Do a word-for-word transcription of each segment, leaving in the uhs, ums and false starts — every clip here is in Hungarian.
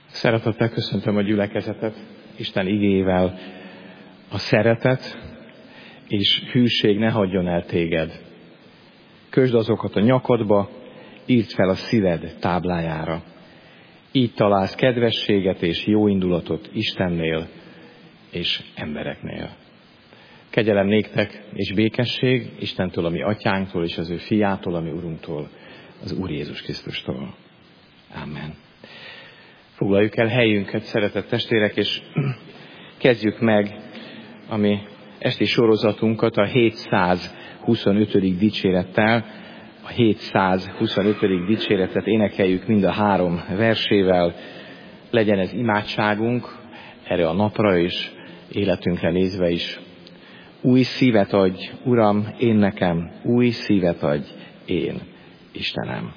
Szeretettel köszöntöm a gyülekezetet Isten igével. A szeretet és hűség ne hagyjon el téged. Kösd azokat a nyakadba, írd fel a szíved táblájára. Így találsz kedvességet és jó indulatot Istennél és embereknél. Kegyelem néktek és békesség Istentől, a mi atyánktól, és az ő fiától, a mi Urunktól, az Úr Jézus Krisztustól. Amen. Foglaljuk el helyünket, szeretett testvérek, és kezdjük meg a mi esti sorozatunkat a hétszázhuszonötödik dicsérettel. A hétszázhuszonötödik dicséretet énekeljük mind a három versével. Legyen ez imádságunk erre a napra és életünkre nézve is. Új szívet adj, Uram, én nekem, új szívet adj, én, Istenem.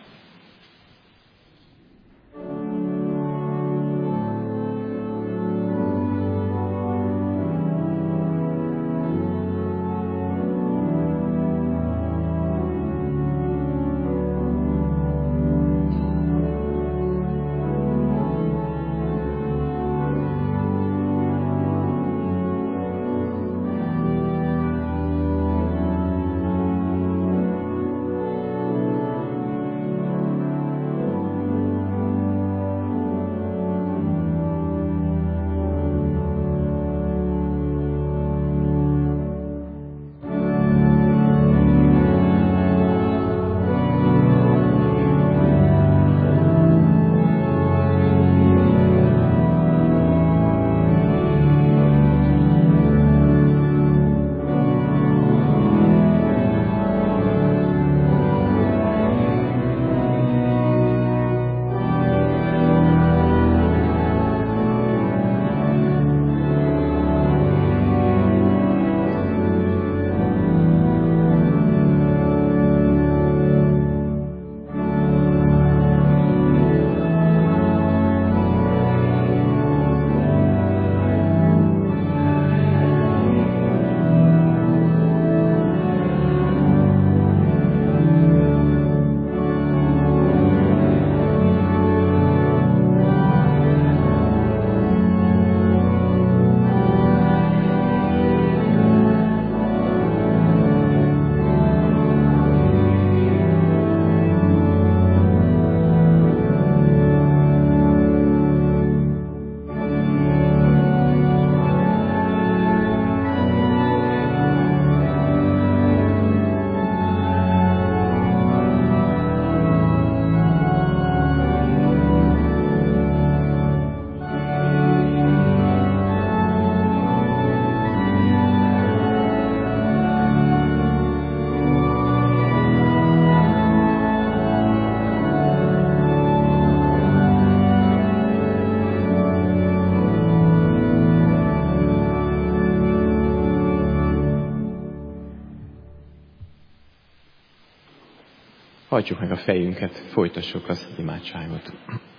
Hajtsuk meg a fejünket, folytassuk az imádságot.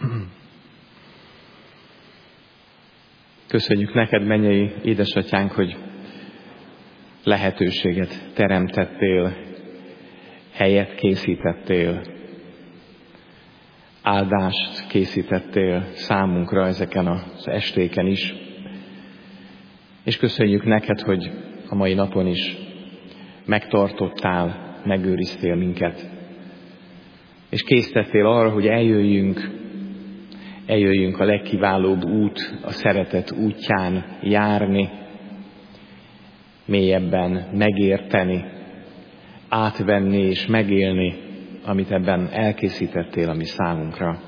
Köszönjük neked, mennyei édesatyánk, hogy lehetőséget teremtettél, helyet készítettél, áldást készítettél számunkra ezeken az estéken is. És köszönjük neked, hogy a mai napon is megtartottál, megőriztél minket. És késztettél arra, hogy eljöjjünk, eljöjjünk a legkiválóbb út, a szeretet útján járni, mélyebben megérteni, átvenni és megélni, amit ebben elkészítettél a mi számunkra.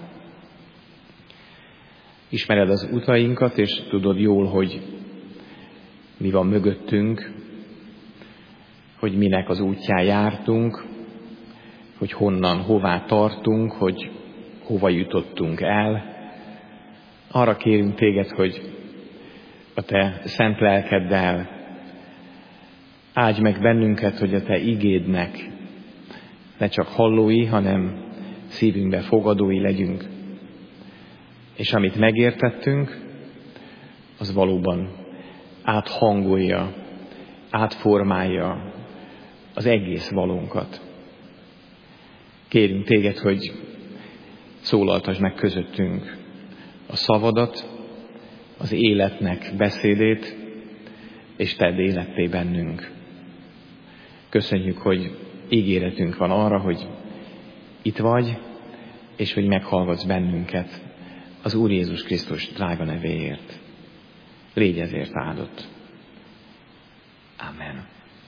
Ismered az utainkat, és tudod jól, hogy mi van mögöttünk, hogy minek az útján jártunk, hogy honnan, hová tartunk, hogy hova jutottunk el. Arra kérünk téged, hogy a te szent lelkeddel áldj meg bennünket, hogy a te igédnek ne csak hallói, hanem szívünkbe fogadói legyünk. És amit megértettünk, az valóban áthangolja, átformálja az egész valónkat. Kérünk téged, hogy szólaltasd meg közöttünk a szavadat, az életnek beszédét, és tedd életté bennünk. Köszönjük, hogy ígéretünk van arra, hogy itt vagy, és hogy meghallgatsz bennünket az Úr Jézus Krisztus drága nevéért. Légy ezért áldott. Amen.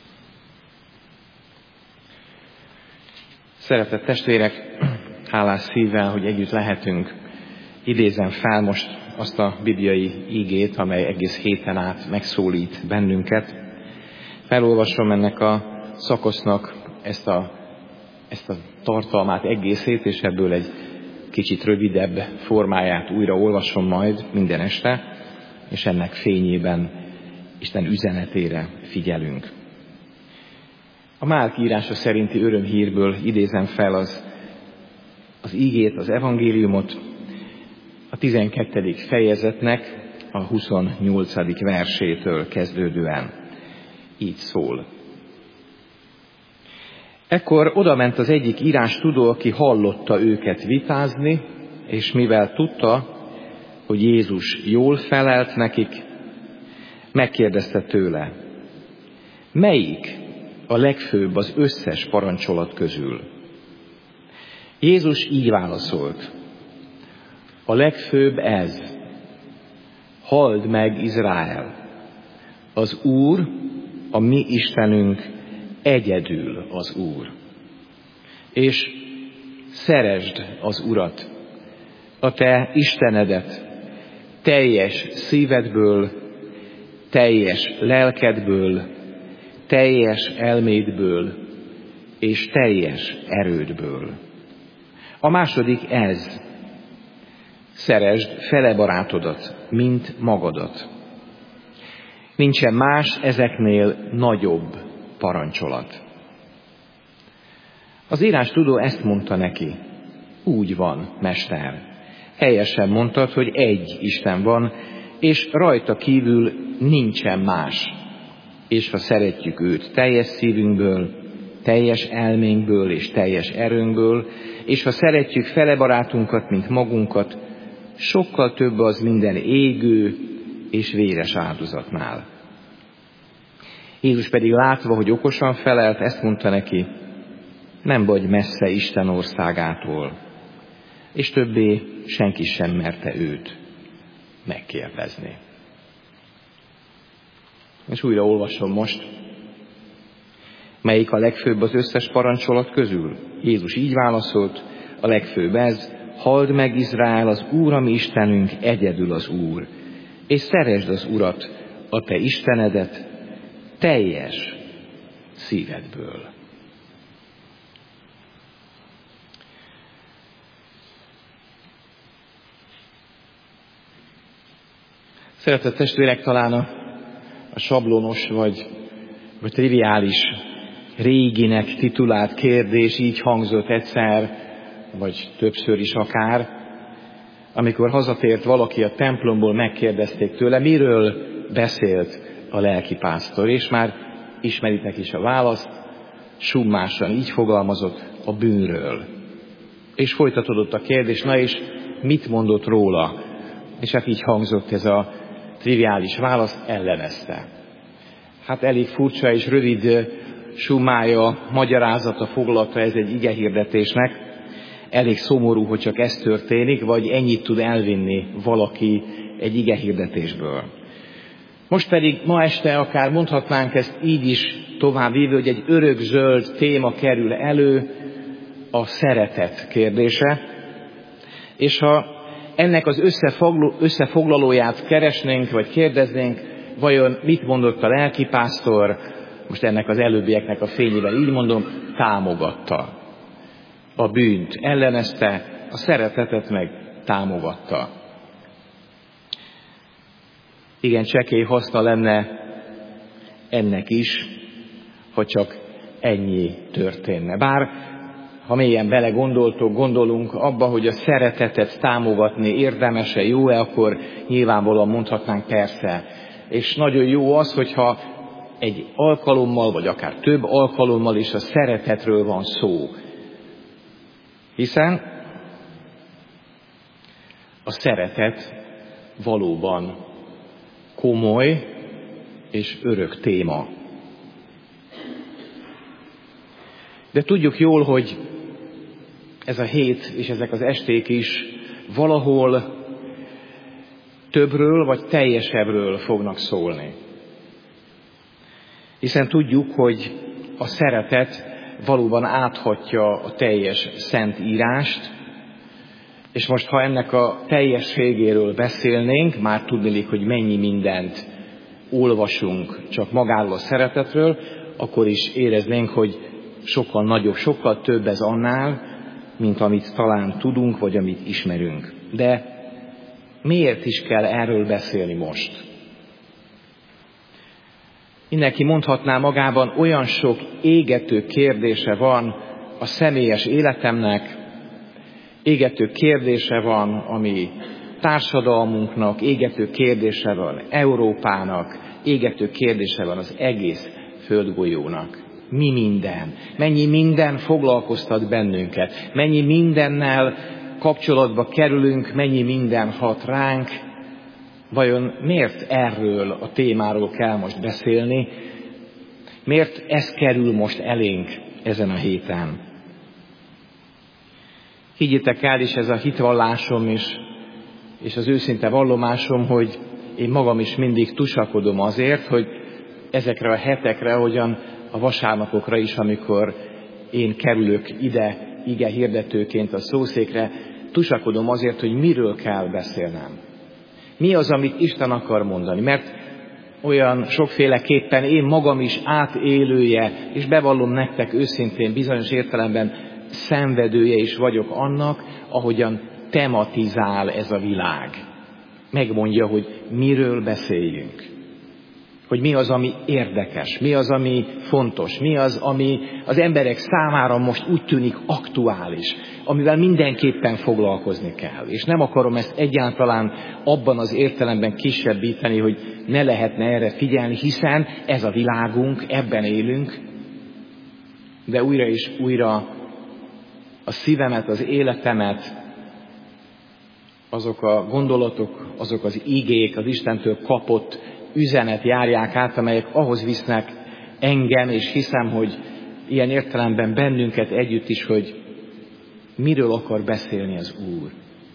Szeretett testvérek, hálás szívvel, hogy együtt lehetünk, idézem fel most azt a bibliai ígét, amely egész héten át megszólít bennünket. Felolvasom ennek a szakasznak ezt a, ezt a tartalmát egészét, és ebből egy kicsit rövidebb formáját újra olvasom majd minden este, és ennek fényében Isten üzenetére figyelünk. A Márk írása szerinti örömhírből idézem fel az, az ígét, az evangéliumot, a tizenkettedik fejezetnek a huszonnyolcadik versétől kezdődően. Így szól. Ekkor odament az egyik írástudó, aki hallotta őket vitázni, és mivel tudta, hogy Jézus jól felelt nekik, megkérdezte tőle, melyik a legfőbb az összes parancsolat közül? Jézus így válaszolt, a legfőbb ez, halld meg Izrael, az Úr, a mi Istenünk egyedül az Úr. És szeresd az Urat, a te Istenedet, teljes szívedből, teljes lelkedből, teljes elmédből és teljes erődből. A második ez, szeresd fele barátodat, mint magadat. Nincsen más ezeknél nagyobb parancsolat. Az írástudó ezt mondta neki, úgy van, mester. Helyesen mondtad, hogy egy Isten van, és rajta kívül nincsen más. És ha szeretjük őt teljes szívünkből, teljes elménkből és teljes erőnkből, és ha szeretjük fele barátunkat, mint magunkat, sokkal több az minden égő és véres áldozatnál. Jézus pedig látva, hogy okosan felelt, ezt mondta neki, nem vagy messze Isten országától, és többé senki sem merte őt megkérdezni. És újra olvasom most, melyik a legfőbb az összes parancsolat közül? Jézus így válaszolt, a legfőbb ez, halld meg Izrael, az Úr, a mi Istenünk egyedül az Úr, és szeresd az Urat, a te Istenedet, teljes szívedből. Szeretett testvérek, talán a, a sablonos vagy, vagy triviális réginek titulált kérdés így hangzott egyszer, vagy többször is akár, amikor hazatért valaki a templomból, megkérdezték tőle, miről beszélt a lelkipásztor, és már ismeritek is a választ, summásan így fogalmazott, a bűnről. És folytatódott a kérdés, na és mit mondott róla? És hát így hangzott ez a triviális válasz, ellenezte. Hát elég furcsa és rövid summája, magyarázata, foglalata ez egy igehirdetésnek. Elég szomorú, hogy csak ez történik, vagy ennyit tud elvinni valaki egy igehirdetésből. Most pedig ma este akár mondhatnánk ezt így is továbbvívő, hogy egy örökzöld téma kerül elő, a szeretet kérdése. És ha ennek az összefoglalóját keresnénk, vagy kérdeznénk, vajon mit mondott a lelkipásztor, most ennek az előbbieknek a fényében így mondom, támogatta. A bűnt ellenezte, a szeretetet meg támogatta. Igen, csekély haszna lenne ennek is, hogy csak ennyi történne. Bár, ha mélyen belegondoltok, gondolunk abba, hogy a szeretetet támogatni érdemes-e, jó-e, akkor nyilvánvalóan mondhatnánk persze. És nagyon jó az, hogyha egy alkalommal, vagy akár több alkalommal is a szeretetről van szó. Hiszen a szeretet valóban komoly és örök téma. De tudjuk jól, hogy ez a hét és ezek az esték is valahol többről vagy teljesebbről fognak szólni. Hiszen tudjuk, hogy a szeretet valóban áthatja a teljes szent írást, és most, ha ennek a teljességéről beszélnénk, már tudnélik, hogy mennyi mindent olvasunk csak magáról a szeretetről, akkor is éreznénk, hogy sokkal nagyobb, sokkal több ez annál, mint amit talán tudunk, vagy amit ismerünk. De miért is kell erről beszélni most? Mindenki mondhatná magában, olyan sok égető kérdése van a személyes életemnek, égető kérdése van a mi társadalmunknak, égető kérdése van Európának, égető kérdése van az egész földgolyónak. Mi minden? Mennyi minden foglalkoztat bennünket? Mennyi mindennel kapcsolatba kerülünk? Mennyi minden hat ránk? Vajon miért erről a témáról kell most beszélni? Miért ez kerül most elénk ezen a héten? Higgyétek el, és ez a hitvallásom is, és az őszinte vallomásom, hogy én magam is mindig tusakodom azért, hogy ezekre a hetekre, hogyan a vasárnapokra is, amikor én kerülök ide ige hirdetőként a szószékre, tusakodom azért, hogy miről kell beszélnem. Mi az, amit Isten akar mondani? Mert olyan sokféleképpen én magam is átélője, és bevallom nektek őszintén, bizonyos értelemben szenvedője is vagyok annak, ahogyan tematizál ez a világ. Megmondja, hogy miről beszéljünk. Hogy mi az, ami érdekes, mi az, ami fontos, mi az, ami az emberek számára most úgy tűnik aktuális, amivel mindenképpen foglalkozni kell. És nem akarom ezt egyáltalán abban az értelemben kisebbíteni, hogy ne lehetne erre figyelni, hiszen ez a világunk, ebben élünk, de újra és újra a szívemet, az életemet, azok a gondolatok, azok az igék, az Istentől kapott üzenet járják át, amelyek ahhoz visznek engem, és hiszem, hogy ilyen értelemben bennünket együtt is, hogy miről akar beszélni az Úr.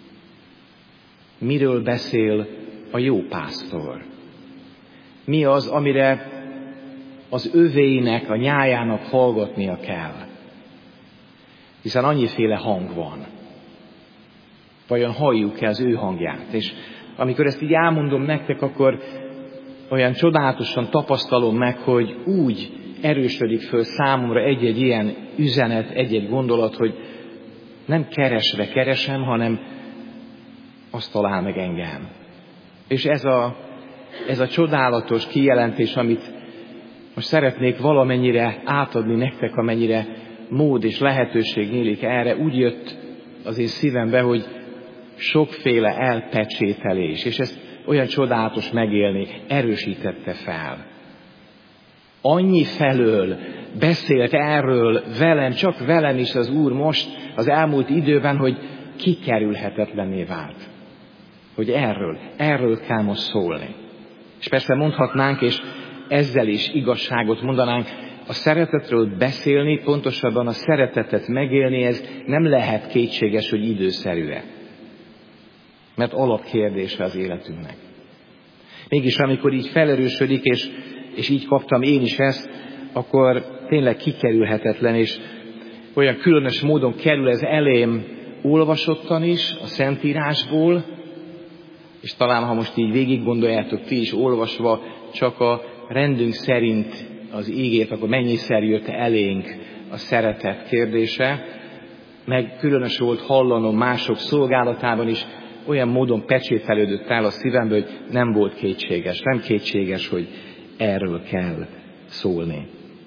Miről beszél a jó pásztor. Mi az, amire az övéinek, a nyájának hallgatnia kell. Hiszen annyiféle hang van. Vajon halljuk-e az ő hangját? És amikor ezt így elmondom nektek, akkor olyan csodálatosan tapasztalom meg, hogy úgy erősödik föl számomra egy-egy ilyen üzenet, egy-egy gondolat, hogy nem keresve keresem, hanem azt talál meg engem. És ez a, ez a csodálatos kijelentés, amit most szeretnék valamennyire átadni nektek, amennyire mód és lehetőség nyílik erre, úgy jött az én szívembe, hogy sokféle elpecsételés, és ezt olyan csodálatos megélni, erősítette fel. Annyi felől beszélt erről velem, csak velem is az Úr most, az elmúlt időben, hogy kikerülhetetlenné vált. Hogy erről, erről kell most szólni. És persze mondhatnánk, és ezzel is igazságot mondanánk, a szeretetről beszélni, pontosabban a szeretetet megélni, ez nem lehet kétséges, hogy időszerű-e. Mert alapkérdése az életünknek. Mégis amikor így felerősödik, és, és így kaptam én is ezt, akkor tényleg kikerülhetetlen, és olyan különös módon kerül ez elém olvasottan is, a Szentírásból, és talán, ha most így végig gondoljátok ti is olvasva, csak a rendünk szerint az ígét, akkor mennyiszer jött elénk a szeretet kérdése, meg különös volt hallanom mások szolgálatában is, olyan módon pecsételődött el a szívembe, hogy nem volt kétséges, nem kétséges, hogy erről kell szólni.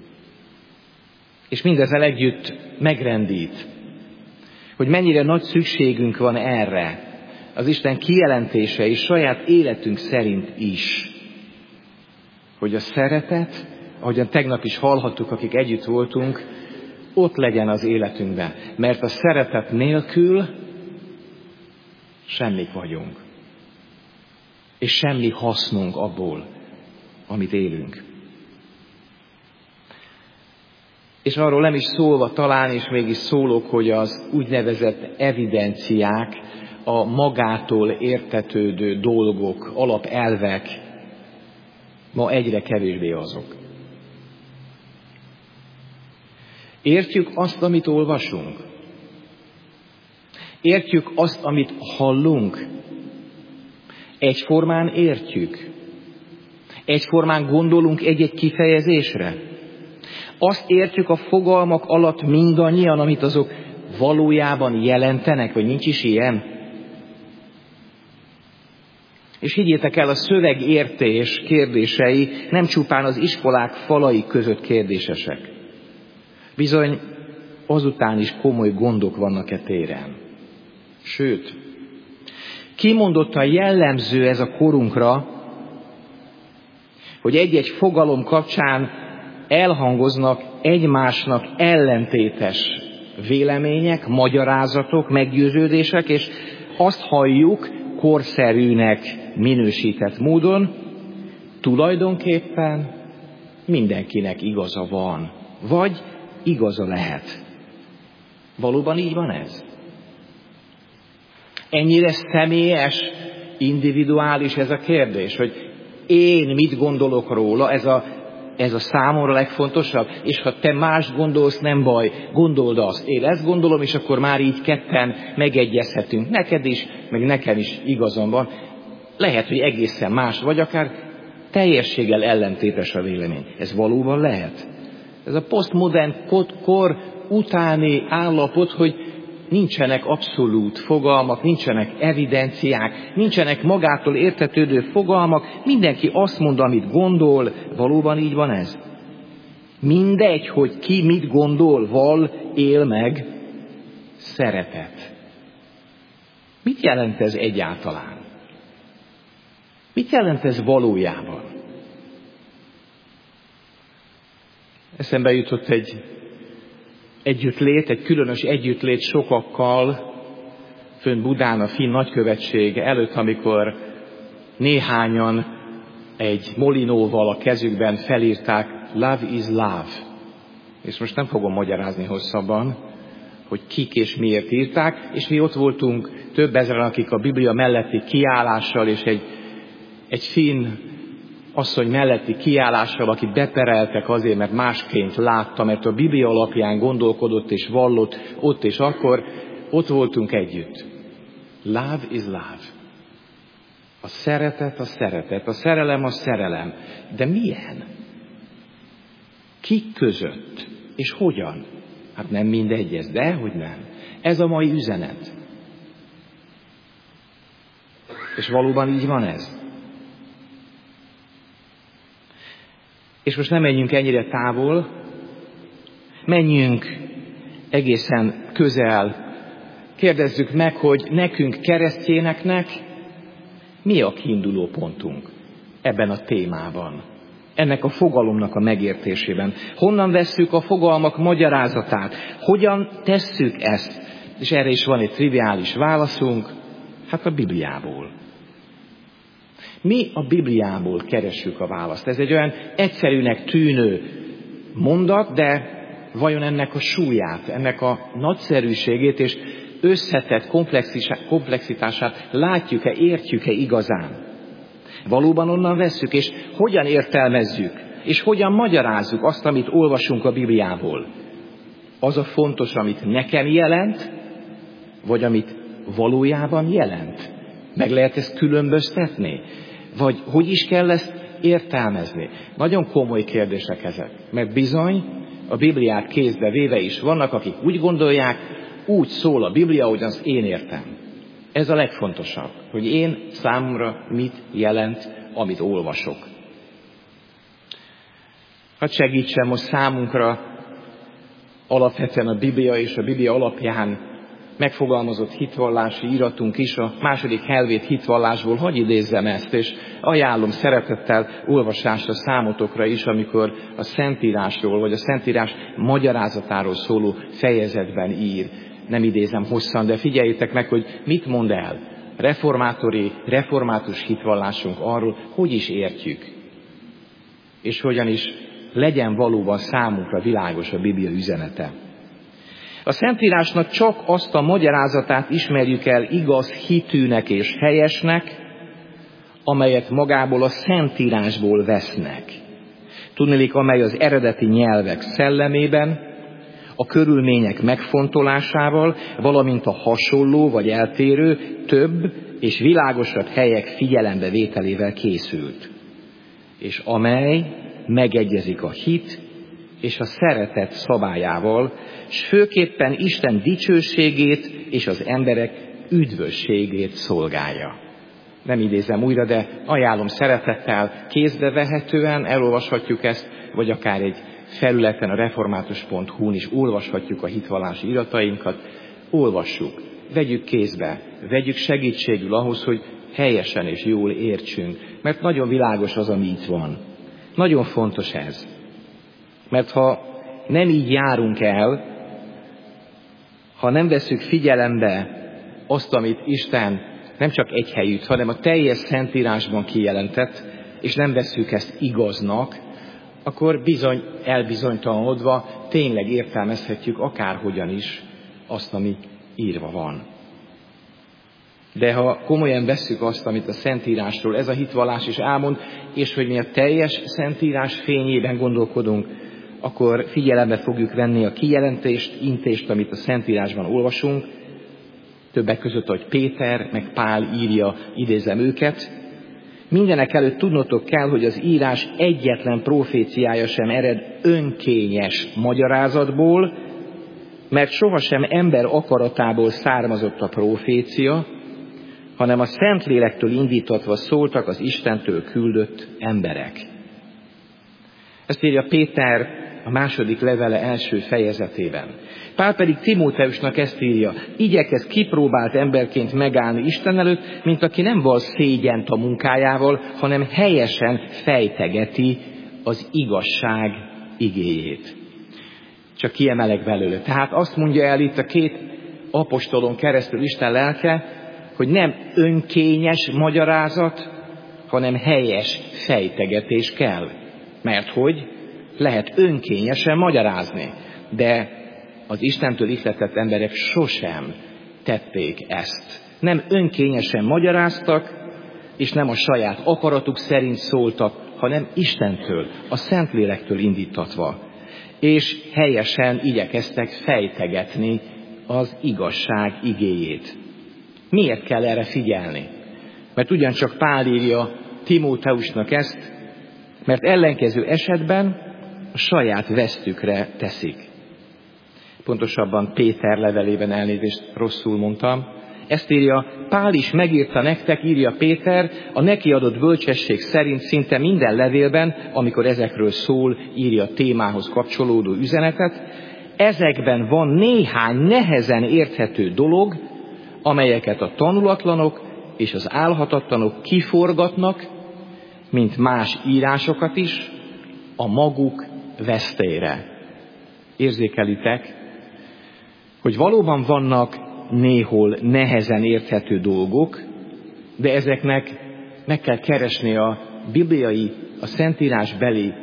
És mindezzel együtt megrendít, hogy mennyire nagy szükségünk van erre, az Isten kijelentése és saját életünk szerint is, hogy a szeretet, ahogyan tegnap is hallhattuk, akik együtt voltunk, ott legyen az életünkben. Mert a szeretet nélkül semmik vagyunk. és semmi hasznunk abból, amit élünk. És arról nem is szólva talán, és mégis szólok, hogy az úgynevezett evidenciák, a magától értetődő dolgok, alapelvek ma egyre kevésbé azok. Értjük azt, amit olvasunk? Értjük azt, amit hallunk? Egyformán értjük? Egyformán gondolunk egy-egy kifejezésre? Azt értjük a fogalmak alatt mindannyian, amit azok valójában jelentenek, vagy nincs is ilyen? És higgyétek el, a szövegértés kérdései nem csupán az iskolák falai között kérdésesek. Bizony, azután is komoly gondok vannak e téren. Sőt, kimondottan jellemző ez a korunkra, hogy egy-egy fogalom kapcsán elhangoznak egymásnak ellentétes vélemények, magyarázatok, meggyőződések, és azt halljuk korszerűnek minősített módon, tulajdonképpen mindenkinek igaza van, vagy igaza lehet. Valóban így van ez? Ennyire személyes, individuális ez a kérdés, hogy én mit gondolok róla, ez a, ez a számomra legfontosabb, és ha te más gondolsz, nem baj, gondold azt. Én ezt gondolom, és akkor már így ketten megegyezhetünk. Neked is, meg nekem is igazam van. Lehet, hogy egészen más, vagy akár teljességgel ellentétes a vélemény. Ez valóban lehet. Ez a posztmodern kor utáni állapot, hogy nincsenek abszolút fogalmak, nincsenek evidenciák, nincsenek magától értetődő fogalmak, mindenki azt mond, amit gondol, valóban így van ez? Mindegy, hogy ki mit gondol, val, él meg, szeretet. Mit jelent ez egyáltalán? Mit jelent ez valójában? Eszembe jutott egy együttlét, egy különös együttlét sokakkal, fönn Budán a finn nagykövetség előtt, amikor néhányan egy molinóval a kezükben felírták Love is love. És most nem fogom magyarázni hosszabban, hogy kik és miért írták, és mi ott voltunk több ezeren, akik a Biblia melletti kiállással és egy, egy finn asszony melletti kiállással, akit bepereltek azért, mert másként látta, mert a Biblia alapján gondolkodott és vallott ott és akkor, ott voltunk együtt. Love is love. A szeretet a szeretet, a szerelem a szerelem. De milyen? Kik között? És hogyan? Hát nem mindegy ez, de hogy nem. Ez a mai üzenet. És valóban így van ez. És most nem menjünk ennyire távol, menjünk egészen közel. Kérdezzük meg, hogy nekünk keresztjéneknek mi a kiinduló pontunk ebben a témában, ennek a fogalomnak a megértésében. Honnan vesszük a fogalmak magyarázatát? Hogyan tesszük ezt? És erre is van egy triviális válaszunk, hát a Bibliából. Mi a Bibliából keressük a választ. Ez egy olyan egyszerűnek tűnő mondat, de vajon ennek a súlyát, ennek a nagyszerűségét és összetett komplexitását látjuk-e, értjük-e igazán? Valóban onnan vesszük, és hogyan értelmezzük, és hogyan magyarázzuk azt, amit olvasunk a Bibliából? Az a fontos, amit nekem jelent, vagy amit valójában jelent? Meg lehet ezt különböztetni? Vagy hogy is kell ezt értelmezni? Nagyon komoly kérdések ezek, mert bizony a Bibliát kézbe véve is vannak, akik úgy gondolják, úgy szól a Biblia, hogy az én értem. Ez a legfontosabb, hogy én számomra mit jelent, amit olvasok. Hadd segítsen most számunkra alapvetően a Biblia és a Biblia alapján megfogalmazott hitvallási iratunk is, a második Helvét hitvallásból, hadd idézzem ezt, és ajánlom szeretettel olvasásra számotokra is, amikor a Szentírásról, vagy a Szentírás magyarázatáról szóló fejezetben ír. Nem idézem hosszan, de figyeljétek meg, hogy mit mond el. reformátori, református hitvallásunk arról, hogy is értjük, és hogyan is legyen valóban számunkra világos a Biblia üzenete. A Szentírásnak csak azt a magyarázatát ismerjük el igaz hitűnek és helyesnek, amelyet magából a Szentírásból vesznek. Tudniillik, amely az eredeti nyelvek szellemében, a körülmények megfontolásával, valamint a hasonló vagy eltérő, több és világosabb helyek figyelembevételével készült, és amely megegyezik a hit és a szeretet szabályával, s főképpen Isten dicsőségét és az emberek üdvösségét szolgálja. Nem idézem újra, de ajánlom szeretettel, kézbe vehetően elolvashatjuk ezt, vagy akár egy felületen, a református pont hu-n is olvashatjuk a hitvallási iratainkat. Olvassuk, vegyük kézbe, vegyük segítségül ahhoz, hogy helyesen és jól értsünk, mert nagyon világos az, ami itt van. Nagyon fontos ez. Mert ha nem így járunk el, ha nem vesszük figyelembe azt, amit Isten nem csak egy helyütt, hanem a teljes Szentírásban kijelentett, és nem vesszük ezt igaznak, akkor bizony elbizonytalanodva tényleg értelmezhetjük akárhogyan is azt, ami írva van. De ha komolyan vesszük azt, amit a Szentírásról ez a hitvallás is elmond, és hogy mi a teljes Szentírás fényében gondolkodunk, akkor figyelembe fogjuk venni a kijelentést, intést, amit a Szentírásban olvasunk, többek között, hogy Péter meg Pál írja, idézem őket. Mindenek előtt tudnotok kell, hogy az írás egyetlen proféciája sem ered önkényes magyarázatból, mert sohasem ember akaratából származott a profécia, hanem a Szentlélektől indítatva szóltak az Istentől küldött emberek. Ezt írja Péter a második levele első fejezetében. Pál pedig Timóteusnak ezt írja: igyekez kipróbált emberként megállni Isten előtt, mint aki nem val szégyent a munkájával, hanem helyesen fejtegeti az igazság igéjét. Csak kiemelek belőle. Tehát azt mondja el itt a két apostolon keresztül Isten lelke, hogy nem önkényes magyarázat, hanem helyes fejtegetés kell. Mert hogy lehet önkényesen magyarázni, de az Istentől ihletett emberek sosem tették ezt. Nem önkényesen magyaráztak, és nem a saját akaratuk szerint szóltak, hanem Istentől, a Szentlélektől indítatva. És helyesen igyekeztek fejtegetni az igazság igéjét. Miért kell erre figyelni? Mert ugyancsak Pál írja Timóteusnak ezt, mert ellenkező esetben a saját vesztükre teszik. Pontosabban Péter levelében, elnézést, rosszul mondtam. Ezt írja, Pál is megírta nektek, írja Péter, a neki adott bölcsesség szerint szinte minden levélben, amikor ezekről szól, írja a témához kapcsolódó üzenetet. Ezekben van néhány nehezen érthető dolog, amelyeket a tanulatlanok és az álhatatlanok kiforgatnak, mint más írásokat is, a maguk vesztére. Érzékelitek, hogy valóban vannak néhol nehezen érthető dolgok, de ezeknek meg kell keresni a bibliai, a Szentírás beli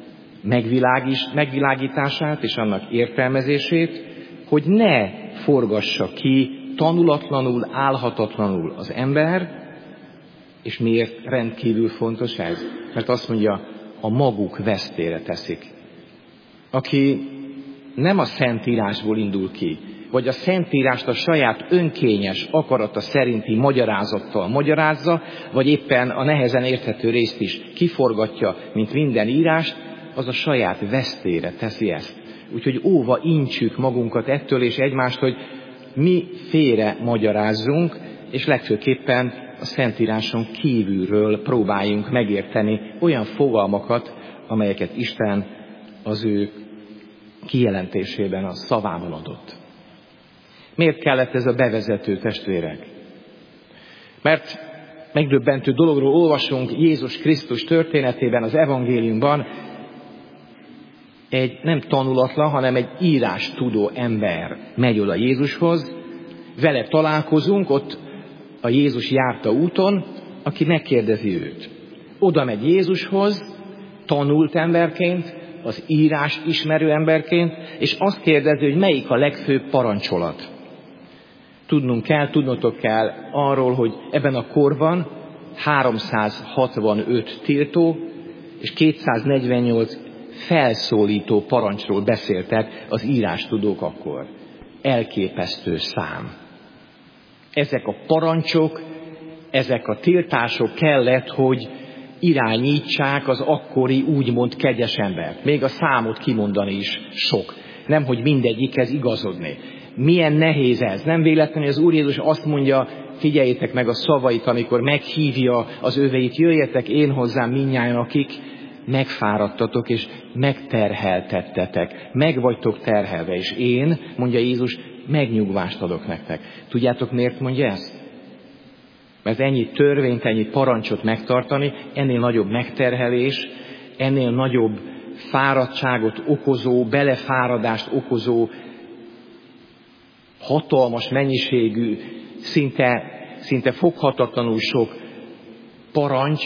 megvilágítását és annak értelmezését, hogy ne forgassa ki tanulatlanul, álhatatlanul az ember. És miért rendkívül fontos ez? Mert azt mondja, a maguk vesztére teszik. Aki nem a Szentírásból indul ki, vagy a Szentírást a saját önkényes akarata szerinti magyarázattal magyarázza, vagy éppen a nehezen érthető részt is kiforgatja, mint minden írást, az a saját vesztére teszi ezt. Úgyhogy óva intsük magunkat ettől és egymást, hogy mi félre magyarázzunk, és legfőképpen a Szentíráson kívülről próbáljunk megérteni olyan fogalmakat, amelyeket Isten az ő kijelentésében, a szavában adott. Miért kellett ez a bevezető, testvérek? Mert megdöbbentő dologról olvasunk Jézus Krisztus történetében, az evangéliumban. Egy nem tanulatlan, hanem egy írástudó ember megy oda Jézushoz, vele találkozunk, ott ha Jézus járta úton, aki megkérdezi őt. Oda megy Jézushoz, tanult emberként, az írást ismerő emberként, és azt kérdezi, hogy melyik a legfőbb parancsolat. Tudnunk kell, tudnotok kell arról, hogy ebben a korban háromszázhatvanöt tiltó és kétszáznegyvennyolc felszólító parancsról beszéltek az írástudók akkor. Elképesztő szám. Ezek a parancsok, ezek a tiltások kellett, hogy irányítsák az akkori úgymond kegyes embert. Még a számot kimondani is sok. Nemhogy mindegyikhez igazodni. Milyen nehéz ez. Nem véletlenül az Úr Jézus azt mondja, figyeljétek meg a szavait, amikor meghívja az öveit, jöjjetek én hozzám mindnyájan, akik megfáradtatok és megterheltettetek. Meg vagytok terhelve, és én, mondja Jézus, megnyugvást adok nektek. Tudjátok, miért mondja ezt? Mert ennyi törvényt, ennyi parancsot megtartani, ennél nagyobb megterhelés, ennél nagyobb fáradtságot okozó, belefáradást okozó, hatalmas mennyiségű, szinte, szinte foghatatlanul sok parancs,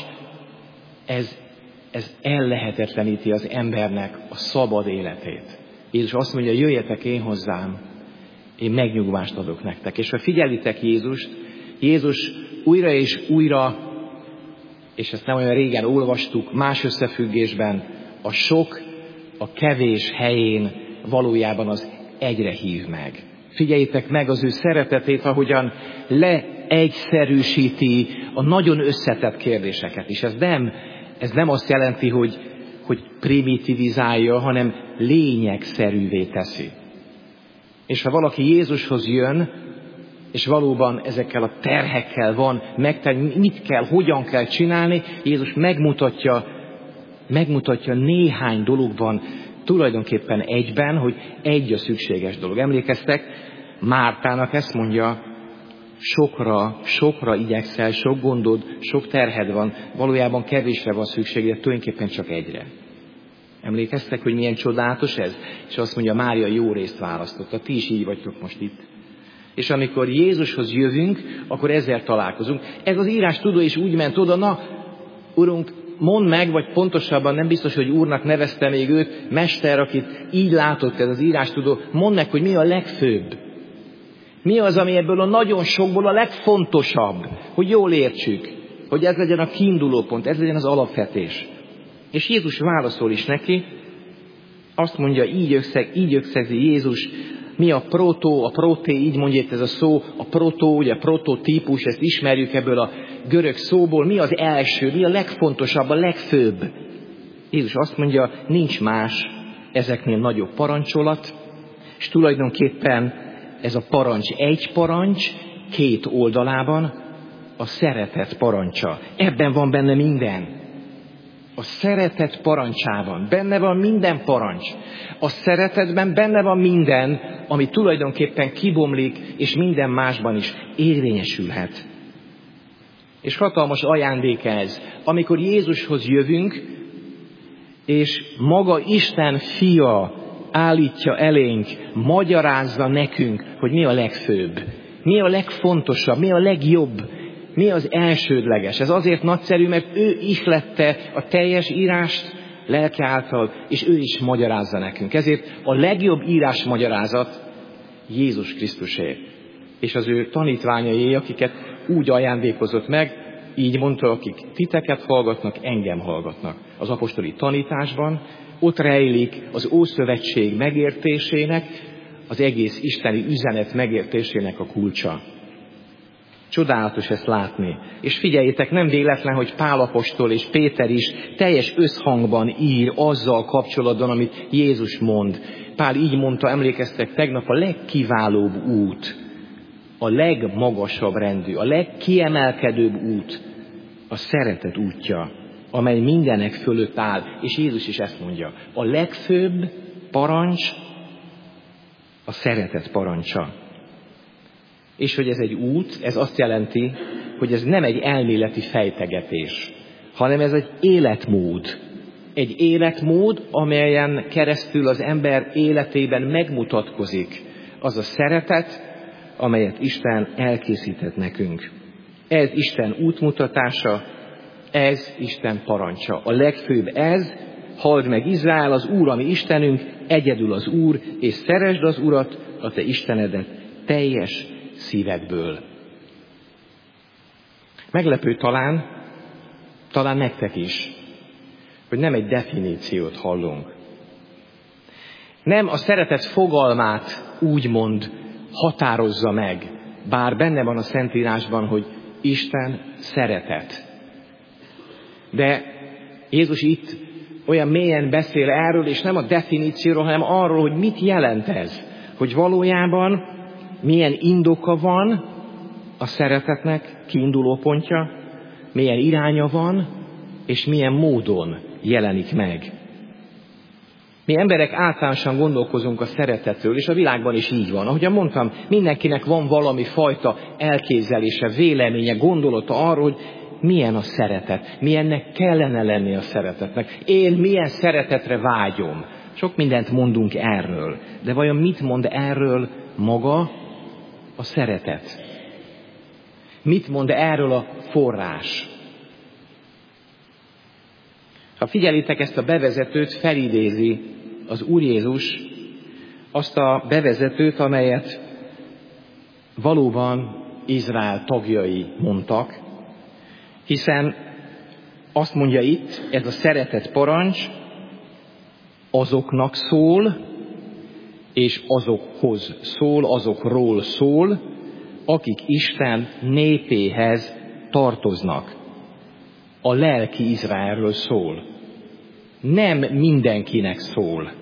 ez, ez ellehetetleníti az embernek a szabad életét. Jézus azt mondja, jöjjetek én hozzám, én megnyugvást adok nektek. És ha figyelitek Jézust, Jézus újra és újra, és ezt nem olyan régen olvastuk, más összefüggésben, a sok, a kevés helyén valójában az egyre hív meg. Figyeljétek meg az ő szeretetét, ahogyan leegyszerűsíti a nagyon összetett kérdéseket is. Ez nem, ez nem azt jelenti, hogy, hogy primitivizálja, hanem lényegszerűvé teszi. És ha valaki Jézushoz jön, és valóban ezekkel a terhekkel van, megtenni, mit kell, hogyan kell csinálni, Jézus megmutatja, megmutatja néhány dologban, tulajdonképpen egyben, hogy egy a szükséges dolog. Emlékeztek, Mártának ezt mondja, sokra, sokra igyekszel, sok gondod, sok terhed van, valójában kevésre van szükség, de tulajdonképpen csak egyre. Emlékeztek, hogy milyen csodálatos ez? És azt mondja, Mária jó részt választotta, ti is így vagytok most itt. És amikor Jézushoz jövünk, akkor ezzel találkozunk. Ez az írás tudó is úgy ment oda, na, Urunk, mondd meg, vagy pontosabban nem biztos, hogy Úrnak nevezte még őt, mester, akit így látott ez az írás tudó, mondd meg, hogy mi a legfőbb. Mi az, ami ebből a nagyon sokból a legfontosabb, hogy jól értsük, hogy ez legyen a kiinduló pont, ez legyen az alapvetés. És Jézus válaszol is neki, azt mondja, így, összeg, így összegzi Jézus, mi a protó, a proté, így mondja itt ez a szó, a protó, ugye a prototípus, ezt ismerjük ebből a görög szóból, mi az első, mi a legfontosabb, a legfőbb. Jézus azt mondja, nincs más ezeknél nagyobb parancsolat, és tulajdonképpen ez a parancs egy parancs, két oldalában a szeretet parancsa. Ebben van benne minden. A szeretet parancsában benne van minden parancs. A szeretetben benne van minden, ami tulajdonképpen kibomlik, és minden másban is érvényesülhet. És hatalmas ajándék ez, amikor Jézushoz jövünk, és maga Isten fia állítja elénk, magyarázza nekünk, hogy mi a legfőbb, mi a legfontosabb, mi a legjobb, mi az elsődleges. Ez azért nagyszerű, mert ő ihlette a teljes írást lelke által, és ő is magyarázza nekünk. Ezért a legjobb írás magyarázat Jézus Krisztusé, és az ő tanítványai, akiket úgy ajándékozott meg, így mondta, akik titeket hallgatnak, engem hallgatnak. Az apostoli tanításban ott rejlik az Ószövetség megértésének, az egész isteni üzenet megértésének a kulcsa. Csodálatos ezt látni. És figyeljétek, nem véletlen, hogy Pál apostol és Péter is teljes összhangban ír azzal kapcsolatban, amit Jézus mond. Pál így mondta, emlékeztek tegnap, a legkiválóbb út, a legmagasabb rendű, a legkiemelkedőbb út, a szeretet útja, amely mindenek fölött áll. És Jézus is ezt mondja. A legfőbb parancs a szeretet parancsa. És hogy ez egy út, ez azt jelenti, hogy ez nem egy elméleti fejtegetés, hanem ez egy életmód. Egy életmód, amelyen keresztül az ember életében megmutatkozik az a szeretet, amelyet Isten elkészített nekünk. Ez Isten útmutatása, ez Isten parancsa. A legfőbb ez, halld meg Izrael, az Úr, ami Istenünk, egyedül az Úr, és szeresd az Urat, a te Istenedet teljes szívedből. Meglepő talán, talán nektek is, hogy nem egy definíciót hallunk. Nem a szeretet fogalmát úgymond határozza meg, bár benne van a Szentírásban, hogy Isten szeretet. De Jézus itt olyan mélyen beszél erről, és nem a definícióról, hanem arról, hogy mit jelent ez. Hogy valójában milyen indoka van a szeretetnek, kiinduló pontja, milyen iránya van, és milyen módon jelenik meg. Mi emberek általánosan gondolkozunk a szeretetről, és a világban is így van. Ahogyan mondtam, mindenkinek van valami fajta elképzelése, véleménye, gondolata arról, hogy milyen a szeretet, milyennek kellene lenni a szeretetnek. Én milyen szeretetre vágyom. Sok mindent mondunk erről, de vajon mit mond erről maga a szeretet? Mit mond erről a forrás? Ha figyelitek ezt a bevezetőt, felidézi az Úr Jézus azt a bevezetőt, amelyet valóban Izrael tagjai mondtak, hiszen azt mondja itt, ez a szeretet parancs azoknak szól, és azokhoz szól, azokról szól, akik Isten népéhez tartoznak. A lelki Izraelről szól. Nem mindenkinek szól.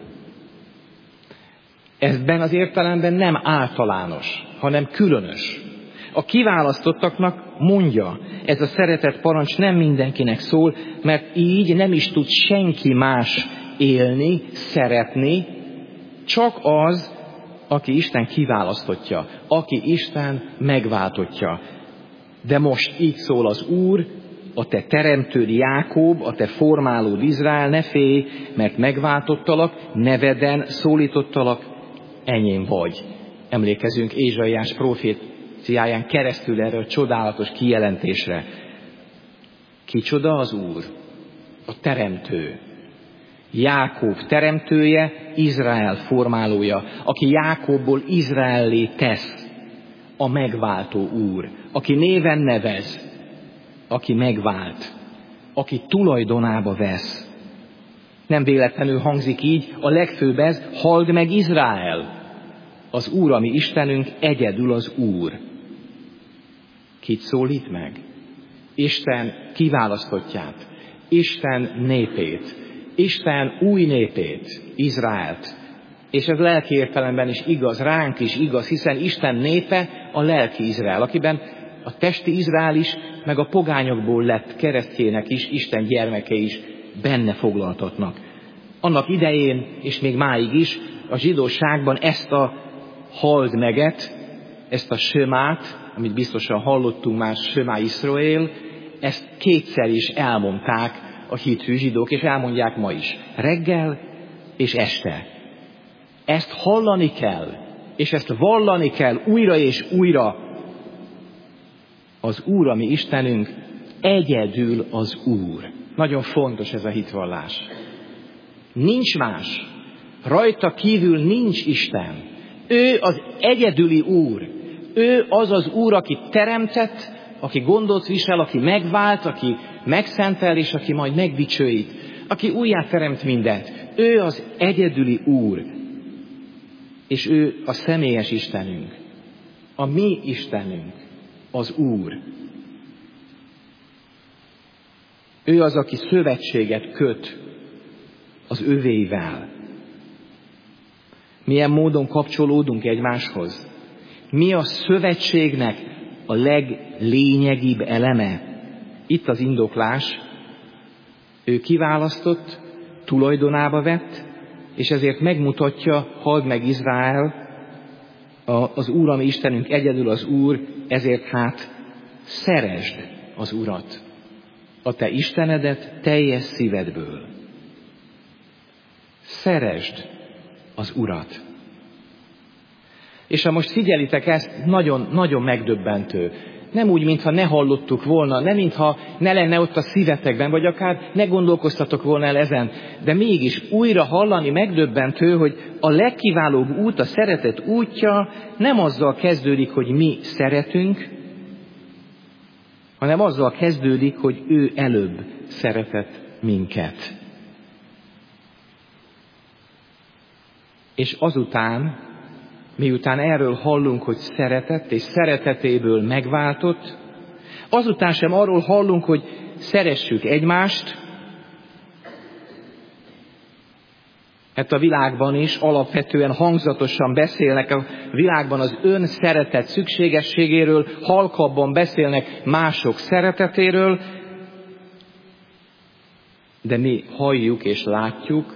Ebben az értelemben nem általános, hanem különös. A kiválasztottaknak mondja, ez a szeretet parancs nem mindenkinek szól, mert így nem is tud senki más élni, szeretni, csak az, aki Isten kiválasztotja, aki Isten megváltottja. De most így szól az Úr, a te teremtőd Jákob, a te formálód Izrael, ne félj, mert megváltottalak, neveden szólítottalak, enyém vagy. Emlékezünk Ézsaiás proféciáján keresztül erre a csodálatos kijelentésre. Kicsoda az Úr? A teremtő. Jákob teremtője, Izrael formálója, aki Jákobból Izraellé tesz, a megváltó Úr, aki néven nevez, aki megvált, aki tulajdonába vesz. Nem véletlenül hangzik így, a legfőbb ez, halld meg Izrael, az Úr, ami Istenünk, egyedül az Úr. Kit szólít meg? Isten kiválasztottját, Isten népét, Isten új népét, Izraelt. És ez lelki értelemben is igaz, ránk is igaz, hiszen Isten népe a lelki Izrael, akiben a testi Izrael is, meg a pogányokból lett keresztjének is, Isten gyermeke is benne foglaltatnak. Annak idején, és még máig is, a zsidóságban ezt a halld meget, ezt a sömát, amit biztosan hallottunk már, Sömá Iszraél, ezt kétszer is elmondták a hithű zsidók, és elmondják ma is. Reggel és este. Ezt hallani kell, és ezt vallani kell újra és újra. Az Úr, ami Istenünk, egyedül az Úr. Nagyon fontos ez a hitvallás. Nincs más. Rajta kívül nincs Isten. Ő az egyedüli Úr. Ő az az Úr, aki teremtett, aki gondot visel, aki megvált, aki megszentel, és aki majd megdicsőít. Aki újjá teremt mindent. Ő az egyedüli Úr. És ő a személyes Istenünk. A mi Istenünk. Az Úr. Ő az, aki szövetséget köt az övéivel. Milyen módon kapcsolódunk egymáshoz? Mi a szövetségnek a leglényegibb eleme? Itt az indoklás. Ő kiválasztott, tulajdonába vett, és ezért megmutatja, halld meg Izrael, az Úr, ami Istenünk, egyedül az Úr, ezért hát szeresd az Urat, a te Istenedet teljes szívedből. Szeresd az Urat. És ha most figyelitek ezt, nagyon, nagyon megdöbbentő. Nem úgy, mintha ne hallottuk volna, nem mintha ne lenne ott a szívetekben, vagy akár ne gondolkoztatok volna el ezen. De mégis újra hallani megdöbbentő, hogy a legkiválóbb út, a szeretet útja nem azzal kezdődik, hogy mi szeretünk, hanem azzal kezdődik, hogy ő előbb szeretett minket. És azután, miután erről hallunk, hogy szeretett, és szeretetéből megváltott, azután sem arról hallunk, hogy szeressük egymást, hát a világban is alapvetően hangzatosan beszélnek a világban az ön szeretet szükségességéről, halkabban beszélnek mások szeretetéről, de mi halljuk és látjuk,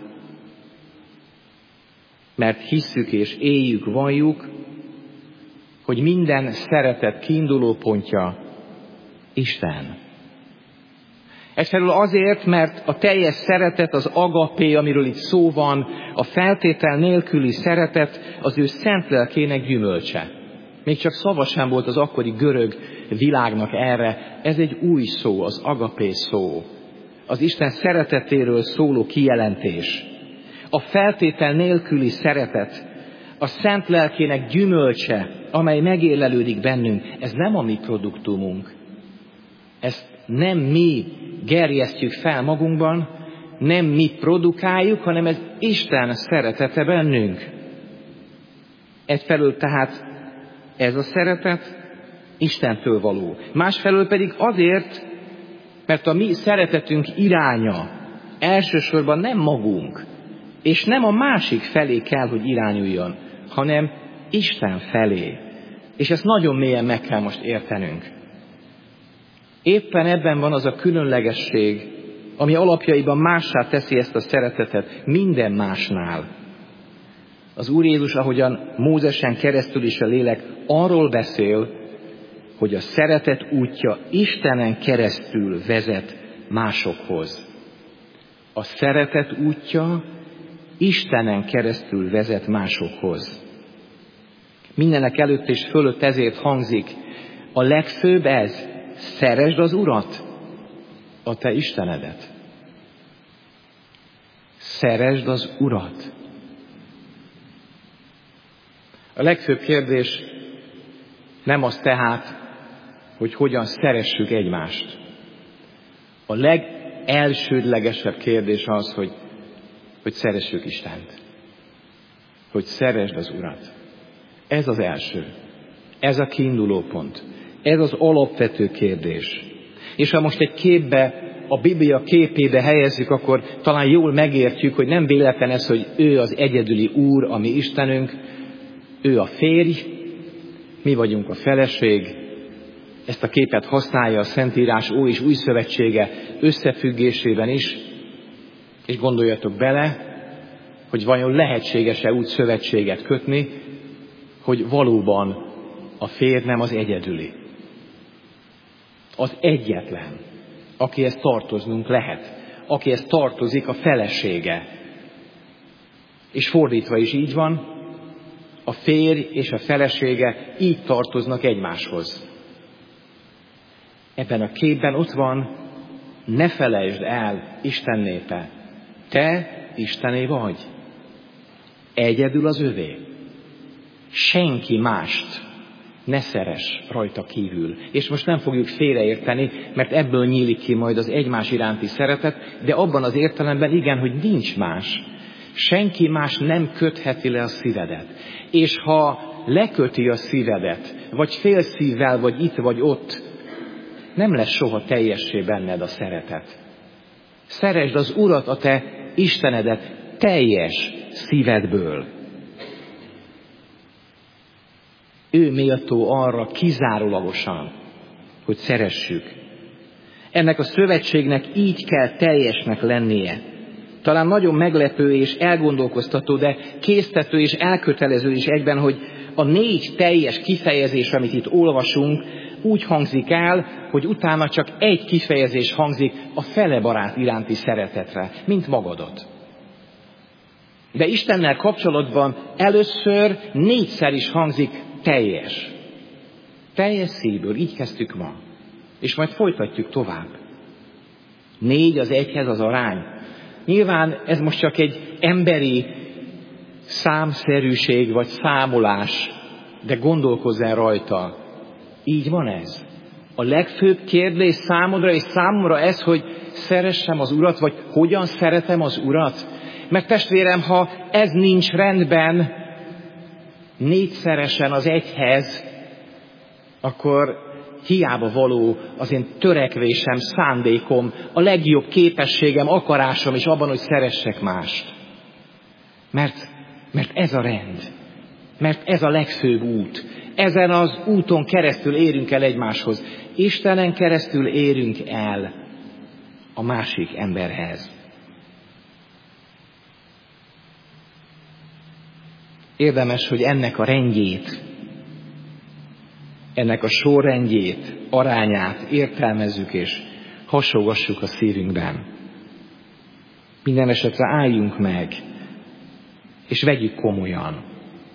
mert hisszük és éljük, valljuk, hogy minden szeretet kiinduló pontja Isten. Egyfelől azért, mert a teljes szeretet, az agapé, amiről itt szó van, a feltétel nélküli szeretet az ő szent lelkének gyümölcse. Még csak szava sem volt az akkori görög világnak erre. Ez egy új szó, az agapé szó. Az Isten szeretetéről szóló kijelentés. A feltétel nélküli szeretet, a szent lelkének gyümölcse, amely megélelődik bennünk, ez nem a mi produktumunk. Ezt nem mi gerjesztjük fel magunkban, nem mi produkáljuk, hanem ez Isten szeretete bennünk. Egyfelől tehát ez a szeretet Istentől való. Másfelől pedig azért, mert a mi szeretetünk iránya elsősorban nem magunk, és nem a másik felé kell, hogy irányuljon, hanem Isten felé. És ezt nagyon mélyen meg kell most értenünk. Éppen ebben van az a különlegesség, ami alapjaiban mássá teszi ezt a szeretetet minden másnál. Az Úr Jézus, ahogyan Mózesen keresztül is a lélek arról beszél, hogy a szeretet útja Istenen keresztül vezet másokhoz. A szeretet útja Istenen keresztül vezet másokhoz. Mindenek előtt és fölött ezért hangzik, a legfőbb ez, szeresd az Urat, a te Istenedet. Szeresd az Urat. A legfőbb kérdés nem az tehát, hogy hogyan szeressük egymást. A legelsődlegesebb kérdés az, hogy, hogy szeressük Istent. Hogy szeresd az Urat. Ez az első. Ez a kiinduló pont. Ez az alapvető kérdés. És ha most egy képbe, a Biblia képébe helyezzük, akkor talán jól megértjük, hogy nem véletlen ez, hogy ő az egyedüli Úr, a mi Istenünk, ő a férj, mi vagyunk a feleség. Ezt a képet használja a Szentírás Ó és Új Szövetsége összefüggésében is, és gondoljatok bele, hogy vajon lehetséges-e úgy szövetséget kötni, hogy valóban a férj nem az egyedüli. Az egyetlen, akihez tartoznunk lehet, akihez tartozik a felesége. És fordítva is így van, a férj és a felesége így tartoznak egymáshoz. Ebben a képben ott van, ne felejtsd el, Isten népe, te Istené vagy. Egyedül az övé. Senki mást ne szeress rajta kívül. És most nem fogjuk félreérteni, mert ebből nyílik ki majd az egymás iránti szeretet, de abban az értelemben igen, hogy nincs más. Senki más nem kötheti le a szívedet. És ha leköti a szívedet, vagy fél szívvel, vagy itt, vagy ott, nem lesz soha teljessé benned a szeretet. Szeresd az Urat, a te Istenedet teljes szívedből. Ő méltó arra kizárólagosan, hogy szeressük. Ennek a szövetségnek így kell teljesnek lennie. Talán nagyon meglepő és elgondolkoztató, de késztető és elkötelező is egyben, hogy a négy teljes kifejezés, amit itt olvasunk, úgy hangzik el, hogy utána csak egy kifejezés hangzik a fele barát iránti szeretetre, mint magadot. De Istennel kapcsolatban először négyszer is hangzik teljes. Teljes szívből, így kezdtük ma. És majd folytatjuk tovább. Négy az egyhez az arány. Nyilván ez most csak egy emberi számszerűség vagy számolás, de gondolkozz el rajta. Így van ez. A legfőbb kérdés számodra és számomra ez, hogy szeressem az Urat, vagy hogyan szeretem az Urat. Mert testvérem, ha ez nincs rendben négyszeresen az egyhez, akkor hiába való az én törekvésem, szándékom, a legjobb képességem, akarásom is abban, hogy szeressek mást. Mert, mert ez a rend. Mert ez a legfőbb út. Ezen az úton keresztül érünk el egymáshoz. Istenen keresztül érünk el a másik emberhez. Érdemes, hogy ennek a rendjét, ennek a sorrendjét, arányát értelmezzük és hasogassuk a szívünkben. Minden esetre álljunk meg, és vegyük komolyan.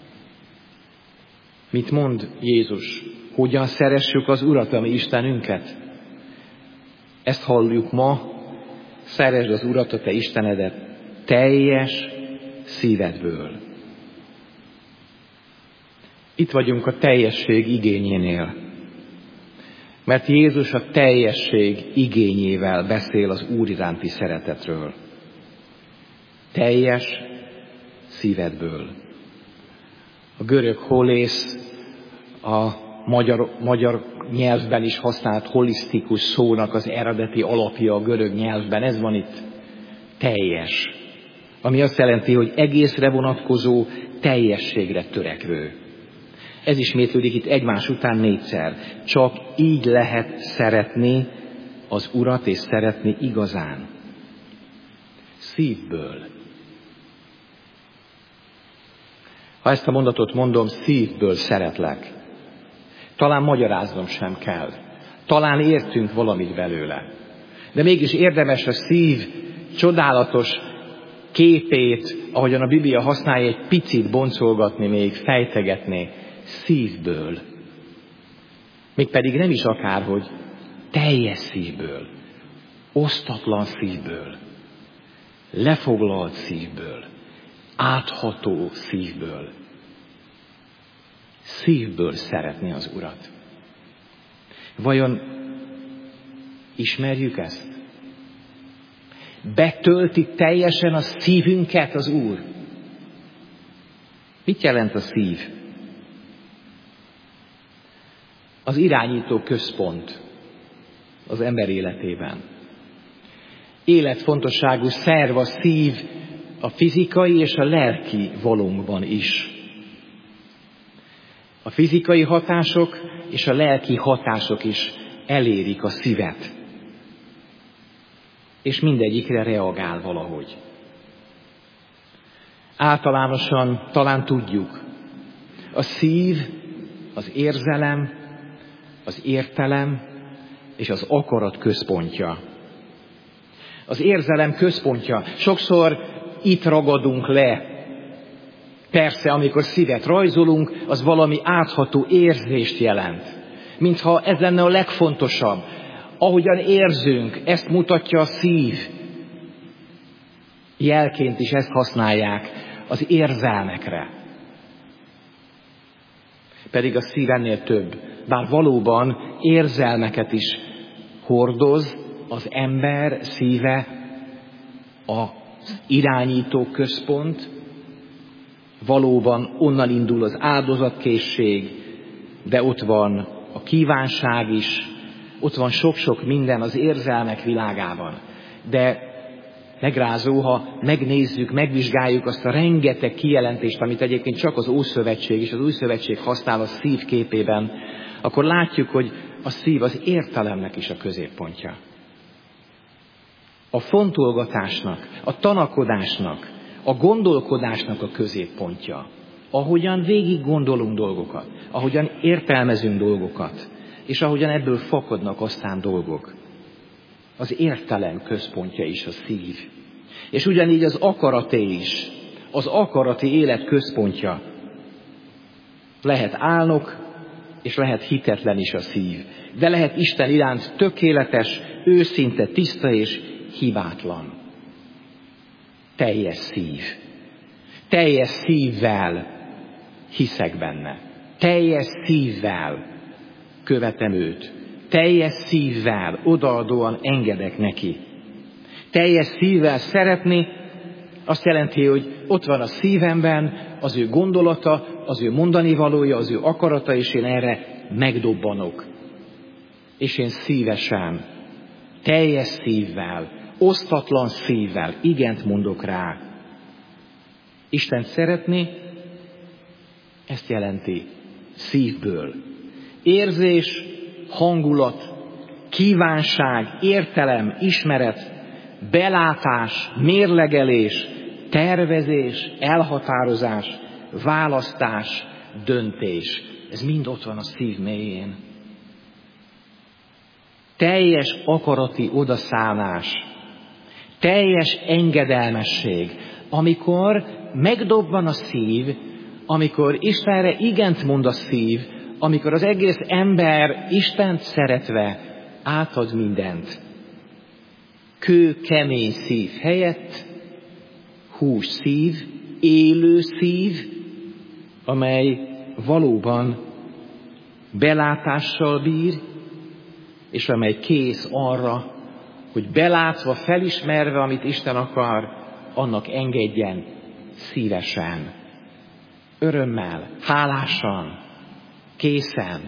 Mit mond Jézus? Hogyan szeressük az Urat, a mi Istenünket? Ezt halljuk ma. Szeresd az Urat, a te Istenedet teljes szívedből. Itt vagyunk a teljesség igényénél. Mert Jézus a teljesség igényével beszél az Úr iránti szeretetről. Teljes szívedből. A görög holész, a magyar, magyar nyelvben is használt holisztikus szónak az eredeti alapja a görög nyelvben. Ez van itt. Teljes. Ami azt jelenti, hogy egészre vonatkozó, teljességre törekvő. Ez ismétlődik itt egymás után négyszer. Csak így lehet szeretni az Urat, és szeretni igazán. Szívből. Ha ezt a mondatot mondom, szívből szeretlek. Talán magyaráznom sem kell. Talán értünk valamit belőle. De mégis érdemes a szív csodálatos képét, ahogyan a Biblia használja, egy picit boncolgatni, még fejtegetni. Szívből. Mégpedig nem is akárhogy, teljes szívből. Osztatlan szívből. Lefoglalt szívből. Átható szívből. Szívből szeretni az Urat. Vajon ismerjük ezt? Betölti teljesen a szívünket az Úr? Mit jelent a szív? Az irányító központ az ember életében. Életfontosságú szerv a szív a fizikai és a lelki valónkban is. A fizikai hatások és a lelki hatások is elérik a szívet. És mindegyikre reagál valahogy. Általánosan talán tudjuk, a szív, az érzelem, az értelem és az akarat központja. Az érzelem központja. Sokszor itt ragadunk le. Persze, amikor szívet rajzolunk, az valami átható érzést jelent. Mintha ez lenne a legfontosabb. Ahogyan érzünk, ezt mutatja a szív. Jelként is ezt használják az érzelmekre. Pedig a szív ennél több. Bár valóban érzelmeket is hordoz, az ember szíve az irányító központ, valóban onnan indul az áldozatkészség, de ott van a kívánság is, ott van sok-sok minden az érzelmek világában. De megrázó, ha megnézzük, megvizsgáljuk azt a rengeteg kijelentést, amit egyébként csak az Ószövetség és az Új Szövetség használ a szív képében, akkor látjuk, hogy a szív az értelemnek is a középpontja. A fontolgatásnak, a tanakodásnak, a gondolkodásnak a középpontja. Ahogyan végig gondolunk dolgokat, ahogyan értelmezünk dolgokat, és ahogyan ebből fakadnak aztán dolgok. Az értelem központja is a szív. És ugyanígy az akaraté is, az akarati élet központja. Lehet álnok, és lehet hitetlen is a szív. De lehet Isten iránt tökéletes, őszinte, tiszta és hibátlan. Teljes szív. Teljes szívvel hiszek benne. Teljes szívvel követem őt. Teljes szívvel odaadóan engedek neki. Teljes szívvel szeretni azt jelenti, hogy ott van a szívemben az ő gondolata, az ő mondani valója, az ő akarata, és én erre megdobbanok. És én szívesen, teljes szívvel, osztatlan szívvel igent mondok rá. Istent szeretni, ezt jelenti szívből. Érzés, hangulat, kívánság, értelem, ismeret, belátás, mérlegelés, tervezés, elhatározás, választás, döntés. Ez mind ott van a szív mélyén. Teljes akarati odaszánás, teljes engedelmesség, amikor megdobban a szív, amikor Istenre igent mond a szív, amikor az egész ember Istent szeretve átad mindent. Kő, kemény szív helyett hús szív, élő szív, amely valóban belátással bír, és amely kész arra, hogy belátva, felismerve, amit Isten akar, annak engedjen szívesen, örömmel, hálásan, készen.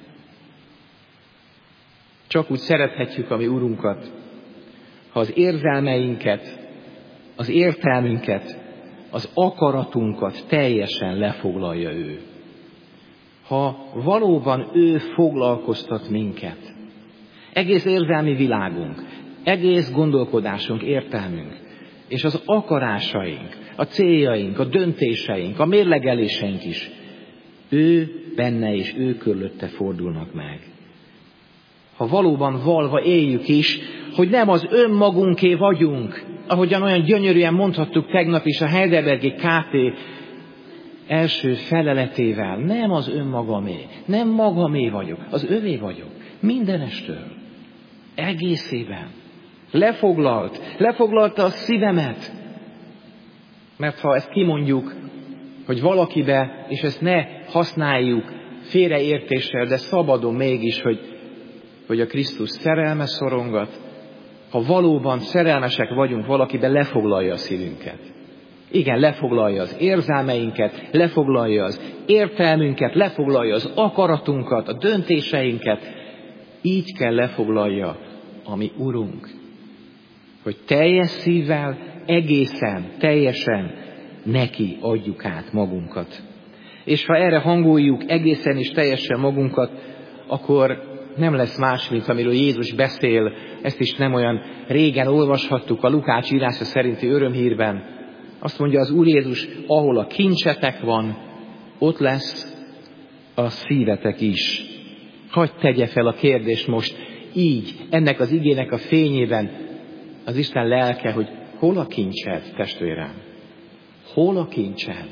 Csak úgy szerethetjük a mi Urunkat, ha az érzelmeinket, az értelmünket, az akaratunkat teljesen lefoglalja ő. Ha valóban ő foglalkoztat minket, egész érzelmi világunk, egész gondolkodásunk, értelmünk, és az akarásaink, a céljaink, a döntéseink, a mérlegeléseink is, ő benne és ő körülötte fordulnak meg. Ha valóban valva éljük is, hogy nem az önmagunké vagyunk, ahogyan olyan gyönyörűen mondhattuk tegnap is a Heidelbergi ká té első feleletével, nem az önmagamé, nem magamé vagyok, az övé vagyok, mindenestől, egészében. Lefoglalt, lefoglalta a szívemet, mert ha ezt kimondjuk, hogy valakibe, és ezt ne használjuk félreértéssel, de szabadon mégis, hogy, hogy a Krisztus szerelme szorongat, ha valóban szerelmesek vagyunk valakiben, lefoglalja a szívünket. Igen, lefoglalja az érzelmeinket, lefoglalja az értelmünket, lefoglalja az akaratunkat, a döntéseinket. Így kell lefoglalja a mi Urunk. Hogy teljes szívvel, egészen, teljesen neki adjuk át magunkat. És ha erre hangoljuk egészen és teljesen magunkat, akkor nem lesz más, mint amiről Jézus beszél. Ezt is nem olyan régen olvashattuk a Lukács írása szerinti örömhírben. Azt mondja az Úr Jézus, ahol a kincsetek van, ott lesz a szívetek is. Hadd tegye fel a kérdést most így, ennek az igének a fényében az Isten lelke, hogy hol a kincsed, testvérem? Hol a kincsed?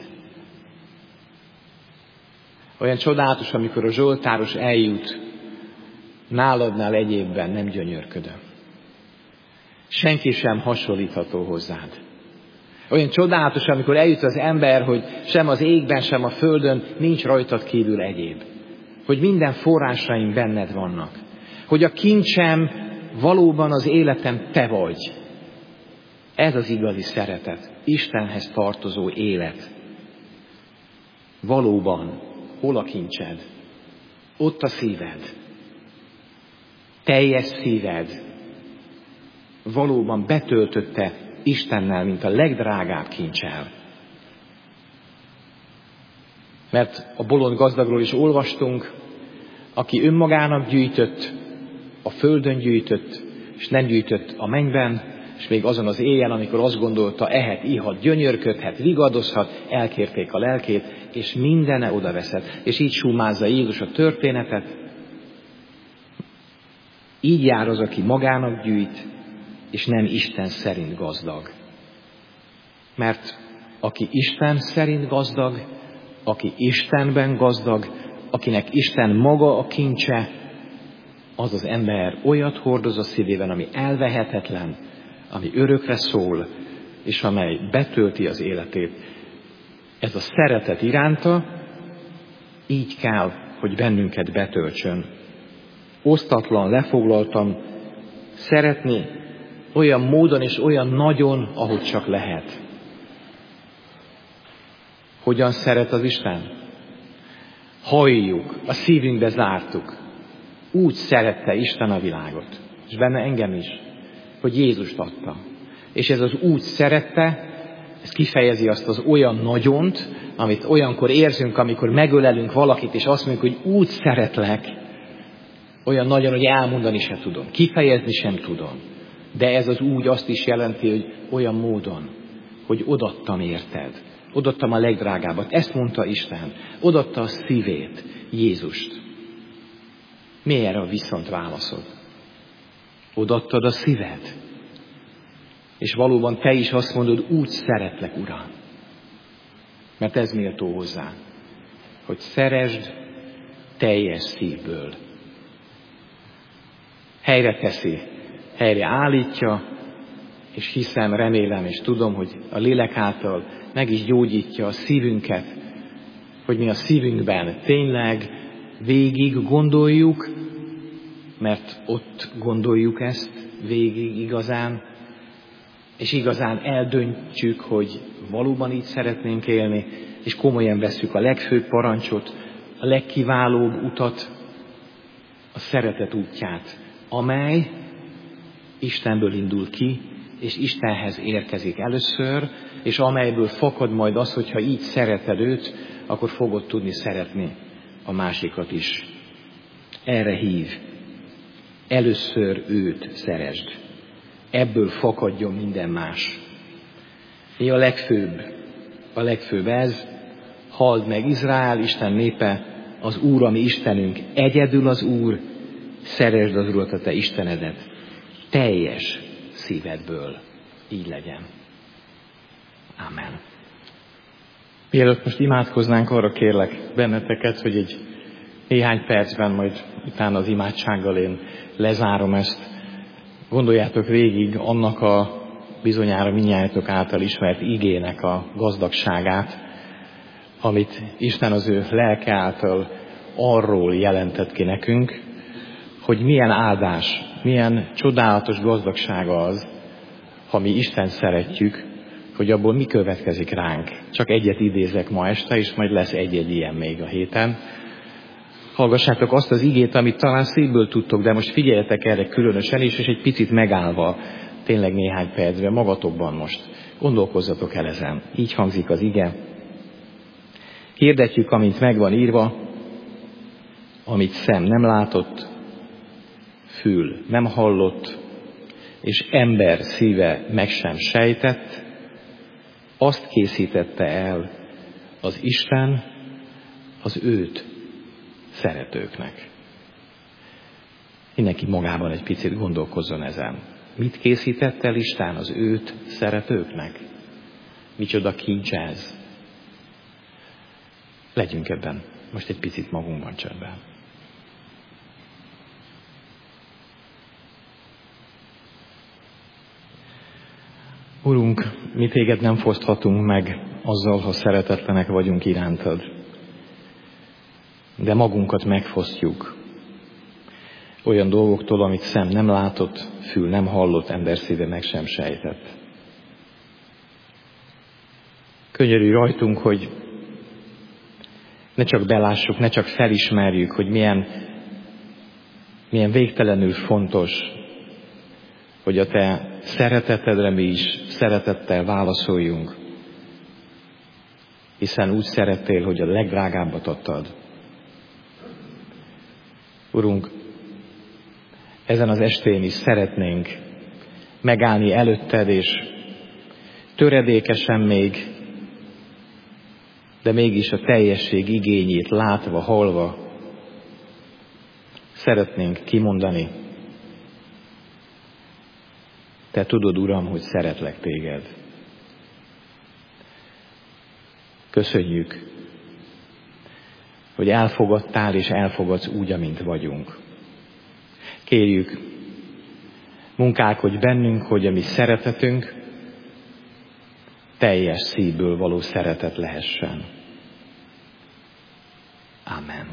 Olyan csodálatos, amikor a zsoltáros eljut, náladnál egyébben nem gyönyörködöm. Senki sem hasonlítható hozzád. Olyan csodálatos, amikor eljut az ember, hogy sem az égben, sem a földön nincs rajtad kívül egyéb. Hogy minden forrásaim benned vannak. Hogy a kincsem valóban az életem te vagy. Ez az igazi szeretet. Istenhez tartozó élet. Valóban, hol a kincsed? Ott a szíved. Teljes szíved valóban betöltötte Istennel, mint a legdrágább kincsel. Mert a bolond gazdagról is olvastunk, aki önmagának gyűjtött, a földön gyűjtött, és nem gyűjtött a mennyben, és még azon az éjjel, amikor azt gondolta, ehet, ihat, gyönyörködhet, vigadozhat, elkérték a lelkét, és mindene odaveszett. És így súmázza Jézus a történetet. Így jár az, aki magának gyűjt, és nem Isten szerint gazdag. Mert aki Isten szerint gazdag, aki Istenben gazdag, akinek Isten maga a kincse, az az ember olyat hordoz a szívében, ami elvehetetlen, ami örökre szól, és amely betölti az életét. Ez a szeretet iránta így kell, hogy bennünket betöltsön. Osztatlan, lefoglaltan, szeretni olyan módon és olyan nagyon, ahogy csak lehet. Hogyan szeret az Isten? Halljuk, a szívünkbe zártuk. Úgy szerette Isten a világot, és benne engem is, hogy Jézust adta. És ez az úgy szerette, ez kifejezi azt az olyan nagyont, amit olyankor érzünk, amikor megölelünk valakit, és azt mondjuk, hogy úgy szeretlek, olyan nagyon, hogy elmondani sem tudom, kifejezni sem tudom. De ez az úgy azt is jelenti, hogy olyan módon, hogy odaadtam érted. Odaadtam a legdrágábbat. Ezt mondta Isten. Odaadta a szívét, Jézust. Mi erre a viszont válaszod? Odaadtad a szíved. És valóban te is azt mondod, úgy szeretlek, Uram. Mert ez méltó hozzá, hogy szeresd teljes szívből. Helyre teszi, helyre állítja, és hiszem, remélem és tudom, hogy a lélek által meg is gyógyítja a szívünket, hogy mi a szívünkben tényleg végig gondoljuk, mert ott gondoljuk ezt végig igazán, és igazán eldöntjük, hogy valóban így szeretnénk élni, és komolyan vesszük a legfőbb parancsot, a legkiválóbb utat, a szeretet útját, amely Istenből indul ki, és Istenhez érkezik először, és amelyből fakad majd az, hogyha így szereted őt, akkor fogod tudni szeretni a másikat is. Erre hív. Először őt szeresd. Ebből fakadjon minden más. Mi a legfőbb? A legfőbb ez, halld meg Izrael, Isten népe, az Úr, ami Istenünk, egyedül az Úr, szeresd az Urat, a te Istenedet, teljes szívedből. Így legyen. Amen. Mielőtt most imádkoznánk, arra kérlek benneteket, hogy egy néhány percben, majd utána az imádsággal én lezárom ezt. Gondoljátok végig annak a bizonyára mindnyájatok által ismert igének a gazdagságát, amit Isten az ő lelke által arról jelentett ki nekünk, hogy milyen áldás, milyen csodálatos gazdagsága az, ha mi Istent szeretjük, hogy abból mi következik ránk. Csak egyet idézek ma este, és majd lesz egy-egy ilyen még a héten. Hallgassátok azt az igét, amit talán szívből tudtok, de most figyeljetek erre különösen is, és egy picit megállva, tényleg néhány percben, magatokban most. Gondolkozzatok el ezen. Így hangzik az ige. Hirdetjük, amint meg van írva, amit szem nem látott, fül nem hallott, és ember szíve meg sem sejtett, azt készítette el az Isten az őt szeretőknek. Mindenki magában egy picit gondolkozzon ezen. Mit készített el Isten az őt szeretőknek? Micsoda kincs ez? Legyünk ebben most egy picit magunkban csendben. Urunk, mi téged nem foszthatunk meg azzal, ha szeretetlenek vagyunk irántad. De magunkat megfosztjuk olyan dolgoktól, amit szem nem látott, fül nem hallott, ember szíve meg sem sejtett. Könyörülj rajtunk, hogy ne csak belássuk, ne csak felismerjük, hogy milyen, milyen végtelenül fontos, hogy a te szeretetedre mi is szeretettel válaszoljunk, hiszen úgy szerettél, hogy a legdrágábbat adtad. Urunk, ezen az estén is szeretnénk megállni előtted, és töredékesen még, de mégis a teljesség igényét látva, hallva, szeretnénk kimondani. Te tudod, Uram, hogy szeretlek téged. Köszönjük, hogy elfogadtál és elfogadsz úgy, amint vagyunk. Kérjük, munkálkodj bennünk, hogy a mi szeretetünk teljes szívből való szeretet lehessen. Amen.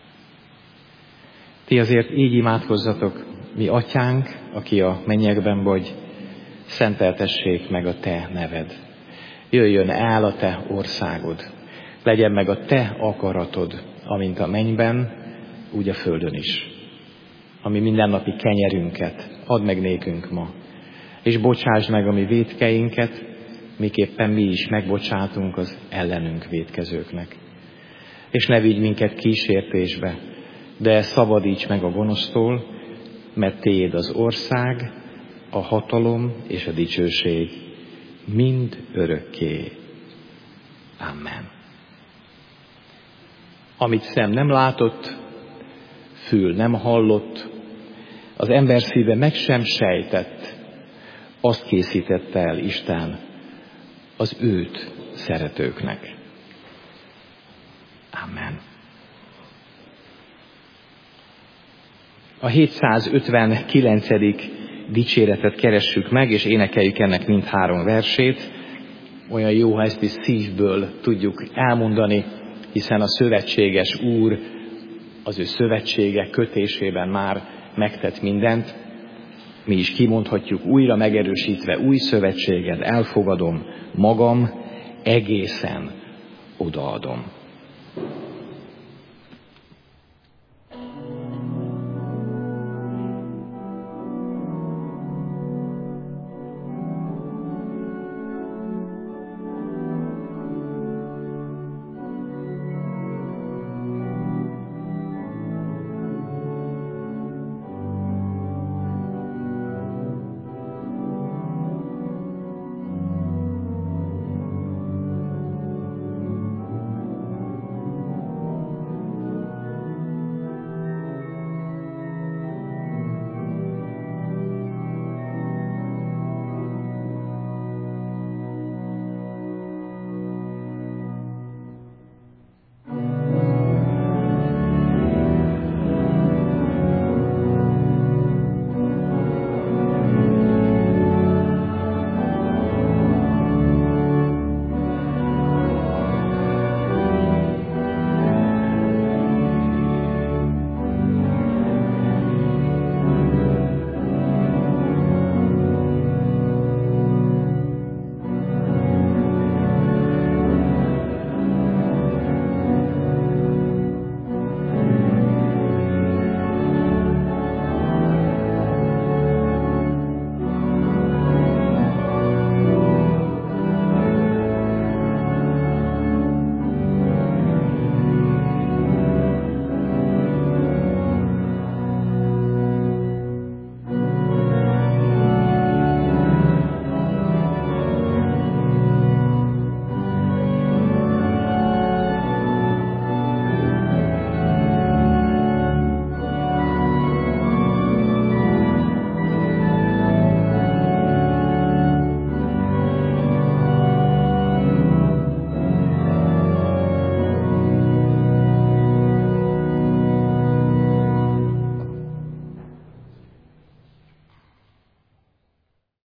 Ti azért így imádkozzatok, mi atyánk, aki a mennyekben vagy, szenteltessék meg a te neved. Jöjjön el a te országod, legyen meg a te akaratod, amint a mennyben, úgy a földön is. Ami mindennapi kenyerünket add meg nékünk ma, és bocsásd meg a mi vétkeinket, miképpen mi is megbocsátunk az ellenünk vétkezőknek. És ne vigy minket kísértésbe, de szabadíts meg a gonosztól, mert tiéd az ország, a hatalom és a dicsőség mind örökké. Amen. Amit szem nem látott, fül nem hallott, az ember szíve meg sem sejtett, azt készítette el Isten az őt szeretőknek. Amen. A hétszázötvenkilencedik dicséretet keressük meg, és énekeljük ennek mindhárom versét. Olyan jó, ha ezt is szívből tudjuk elmondani, hiszen a szövetséges Úr az ő szövetsége kötésében már megtett mindent. Mi is kimondhatjuk újra megerősítve, új szövetséged elfogadom, magam egészen odaadom.